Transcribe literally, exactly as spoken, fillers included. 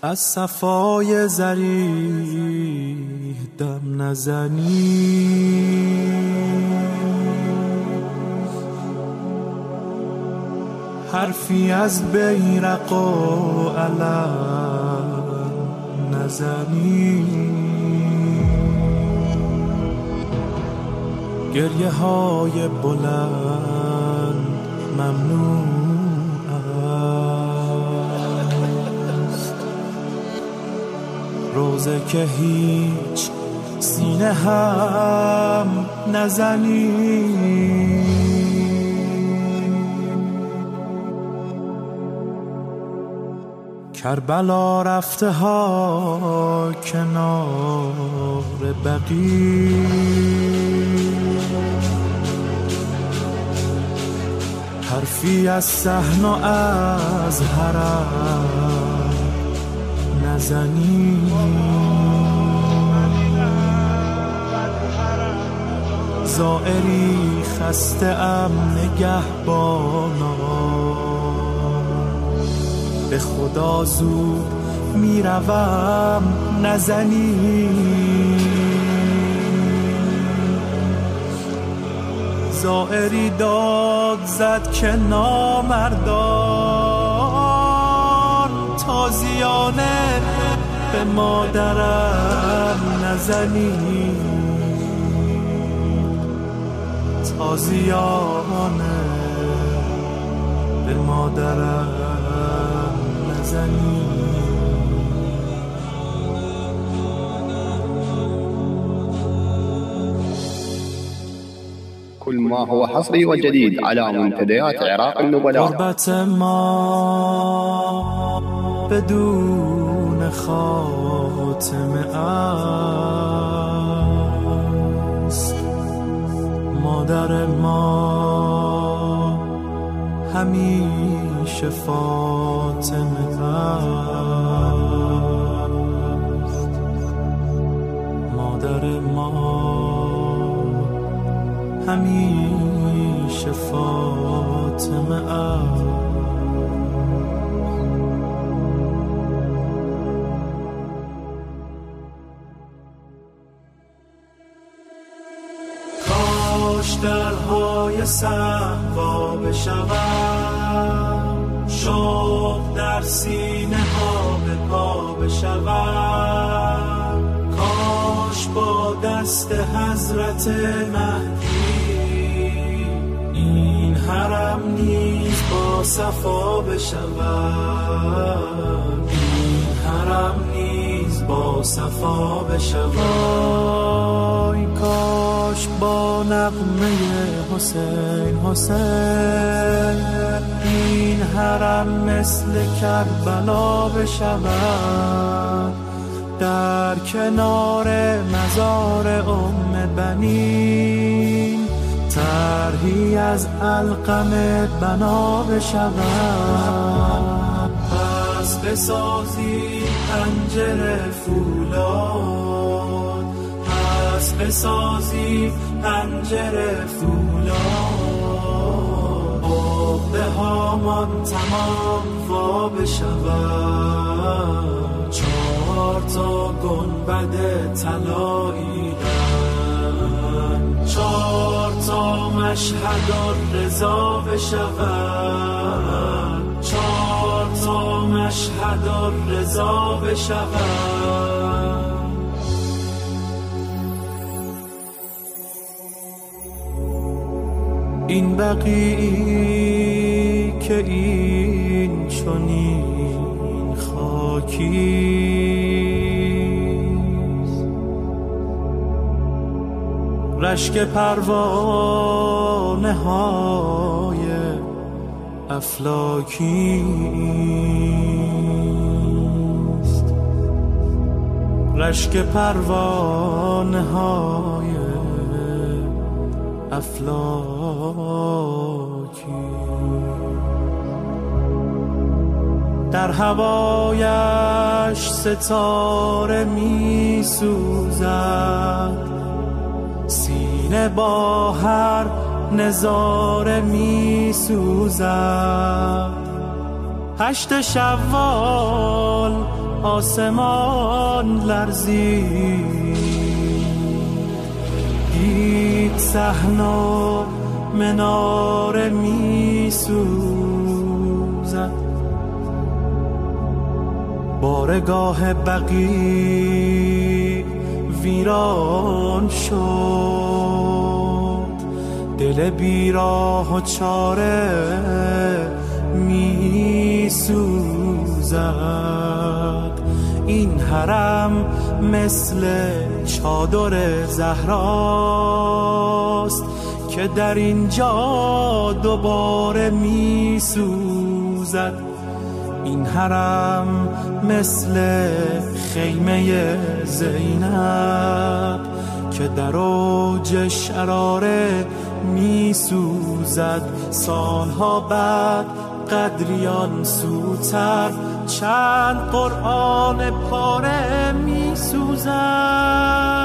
از صفای زریح دم نزنی، حرفی از بیرق و علم نزنی، گریه های بلند ممنوع است، روزه که هیچ سینه هم نزنی. کربلا رفته ها کنار بقیع، حرفی از صحن و از حرم نزنی، زائری خسته ام نگهبانا، به خدا زود میروم نزنی، زائری داد زد که نامردان، تازیانه به مادرم نزنی، تازیانه به مادرم نزنی. كل ما هو حصري وجديد على منتديات عراق النبلاء. غربت ما بدون خاتمه است، مادر ما همیشه فاطمه است، مادر ما همیشه فاطمه است. کاش درهای صحبا بشود، شوق در سینه ها به پا بشود، کاش با دست حضرت مهدی این حرم نیز با صفا بشود، این حرم نیز با صفا بشود. کاش با نغمه حسین حسین این حرم مثل کربلا بشود، در کنار مزار ام بنین طرحی از علقم بنا بشود. پس بسازی پنجره فولاد، پس بسازی پنجره فولاد، عقده هامان تمام وا بشود. چهار تا گنبد طلایی دن، چهار تا مشهد الرضا بشود، چهار تا مشهد الرضا بشود. این بقیعی که این چنین خاکیست، رشک پروانه های افلاکیست، رشک پروانه های افلاکی. در هوایش ستاره می سوزد، سینه با هر نظاره می سوزد. هشت شوال آسمان لرزید، دید صحن و مناره می سوزد، بارگاه بقیع ویران شد، دل بیراه و چاره می سوزد. این حرم مثل چادر زهراست که در اینجا دوباره می سوزد. این حرم مثل خیمه زینب که در اوج شراره می سوزد. سالها بعد قدریان سوتر چند قرآن پاره می سوزد.